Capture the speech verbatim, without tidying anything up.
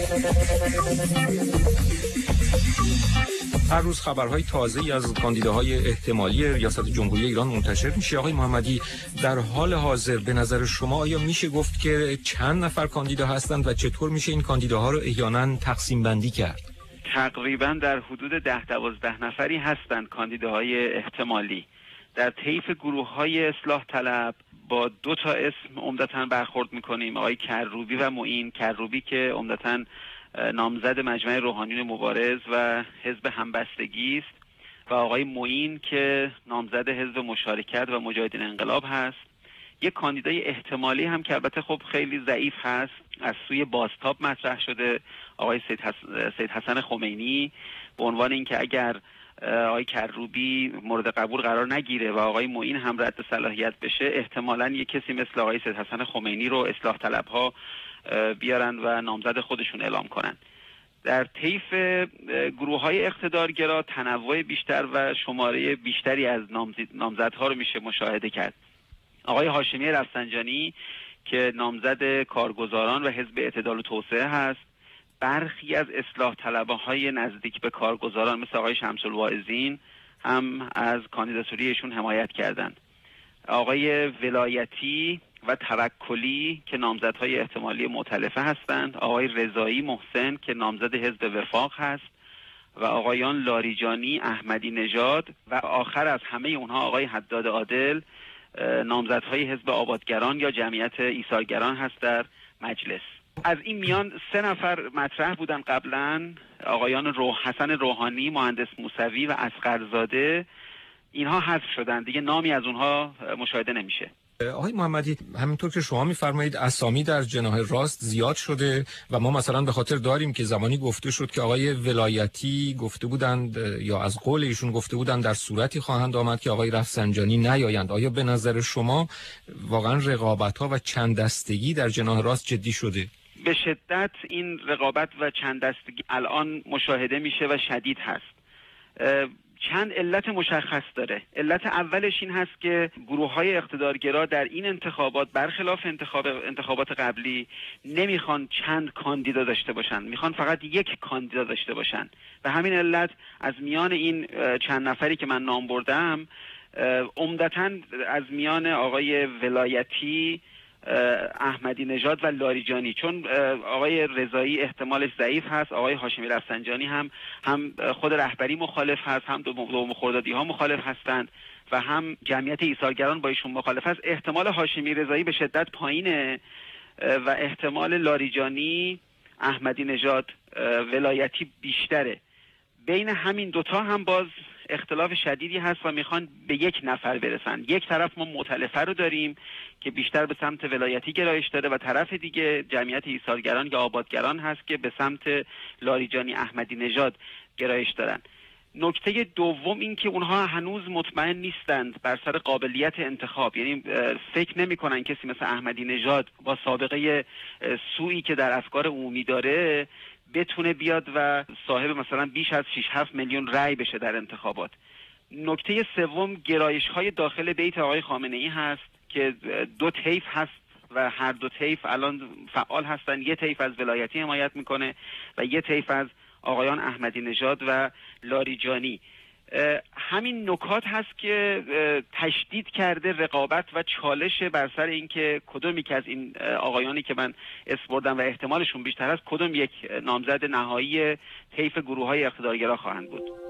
هر روز خبرهای تازه‌ای از کاندیداهای احتمالی ریاست جمهوری ایران منتشر میشه. آقای محمدی، در حال حاضر به نظر شما آیا میشه گفت که چند نفر کاندیدا هستند و چطور میشه این کاندیداها رو احیانا تقسیم بندی کرد؟ تقریبا در حدود ده دوازده نفری هستند کاندیداهای احتمالی. در طیف گروه‌های اصلاح طلب با دو تا اسم عمدتاً برخورد میکنیم، آقای کروبی و معین. کروبی که عمدتاً نامزد مجمع روحانیون مبارز و حزب همبستگی است و آقای معین که نامزد حزب مشارکت و مجاهدین انقلاب هست. یک کاندیدای احتمالی هم که البته خب خیلی ضعیف هست از سوی بازتاب مطرح شده، آقای سید, حس... سید حسن خمینی، به عنوان اینکه اگر آقای کروبی مورد قبول قرار نگیره و آقای معین هم رد صلاحیت بشه، احتمالاً یک کسی مثل آقای سید حسن خمینی رو اصلاح طلبها بیارن و نامزد خودشون اعلام کنن. در طیف گروه‌های اقتدارگرا تنوع بیشتر و شماره بیشتری از نامزدها رو میشه مشاهده کرد. آقای هاشمی رفسنجانی که نامزد کارگزاران و حزب اعتدال و توسعه هست، برخی از اصلاح طلبه‌های نزدیک به کارگزاران مثل آقای شمس الواعظین هم از کاندیداتوری ایشون حمایت کردند. آقای ولایتی و توکلی که نامزدهای احتمالی مؤتلفه هستند، آقای رضایی محسن که نامزد حزب وفاق هست و آقایان لاریجانی، احمدی نژاد و آخر از همه اونها آقای حداد عادل نامزدهای حزب آبادگران یا جمعیت ایثارگران هست در مجلس. از این میان سه نفر مطرح بودن قبلا، آقایان روح حسن روحانی، مهندس موسوی و اصغرزاده. اینها حذف شدن دیگه، نامی از اونها مشاهده نمیشه. آقای محمدی، همینطور که شما میفرمایید اسامی در جناح راست زیاد شده و ما مثلا به خاطر داریم که زمانی گفته شد که آقای ولایتی گفته بودند یا از قول ایشون گفته بودند در صورتی خواهند آمد که آقای رفسنجانی نیایند. آیا به نظر شما واقعا رقابت‌ها و چند دستگی در جناح راست جدی شده؟ به شدت این رقابت و چند دستگی الان مشاهده میشه و شدید هست. چند علت مشخص داره. علت اولش این هست که گروه‌های اقتدارگرا در این انتخابات برخلاف انتخاب انتخابات قبلی نمیخوان چند کاندیدا داشته باشن، میخوان فقط یک کاندیدا داشته باشن. به همین علت از میان این چند نفری که من نام بردم، عمدتاً از میان آقای ولایتی، احمدی نژاد و لاریجانی، چون آقای رضایی احتمالش ضعیف هست، آقای هاشمی رفسنجانی هم هم خود رهبری مخالف هست، هم دوم خردادی ها مخالف هستند و هم جمعیت ایثارگران با ایشون مخالف هست. احتمال هاشمی رضایی به شدت پایینه و احتمال لاریجانی، احمدی نژاد، ولایتی بیشتره. بین همین دوتا هم باز اختلاف شدیدی هست و میخوان به یک نفر برسن. یک طرف ما مؤتلفه رو داریم که بیشتر به سمت ولایتی گرایش داره و طرف دیگه جمعیت ایثارگران یا آبادگران هست که به سمت لاریجانی، احمدی نژاد گرایش دارن. نکته دوم این که اونها هنوز مطمئن نیستند بر سر قابلیت انتخاب، یعنی فکر نمی کنن کسی مثل احمدی نژاد با سابقه سوئی که در افکار عمومی داره بتونه بیاد و صاحب مثلا بیش از شش هفت میلیون رأی بشه در انتخابات. نکته سوم گرایش‌های داخل بیت آقای خامنه‌ای هست که دو طیف هست و هر دو طیف الان فعال هستن. یه طیف از ولایتی حمایت میکنه و یه طیف از آقایان احمدی نژاد و لاریجانی. همین نکات هست که تشدید کرده رقابت و چالش بر سر اینکه کدوم یک از این آقایانی که من اسم بردم و احتمالشون بیشتر است کدوم یک نامزد نهایی طیف گروه‌های اقتدارگرا خواهند بود.